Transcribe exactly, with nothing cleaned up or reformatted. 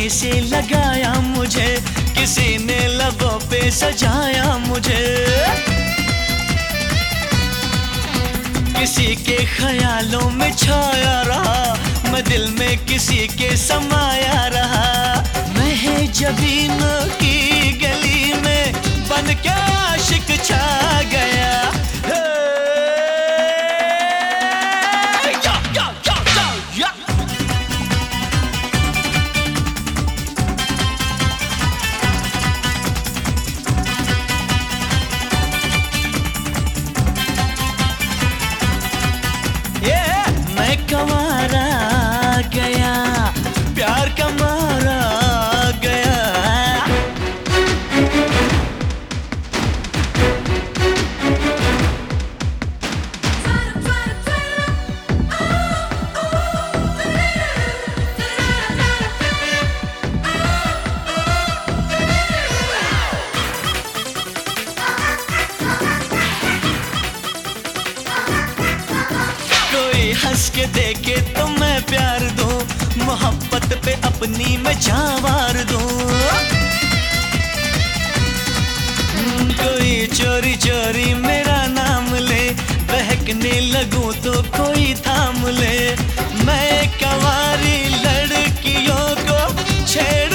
गले से लगाया मुझे, किसी ने लबों पे सजाया मुझे। किसी के ख्यालों में छाया रहा, मैं दिल में किसी के समाया रहा। मैं है जबीनों की गली में बन के आशिक छा गया। मैं कमारा गया, प्यार का मारा गया। हंस के देखे तो मैं प्यार दूं, मोहब्बत पे अपनी मैं जान वार दूं। कोई चोरी चोरी मेरा नाम ले, बहकने लगूं तो कोई थाम ले। मैं कंवारी लड़कियों को छेड़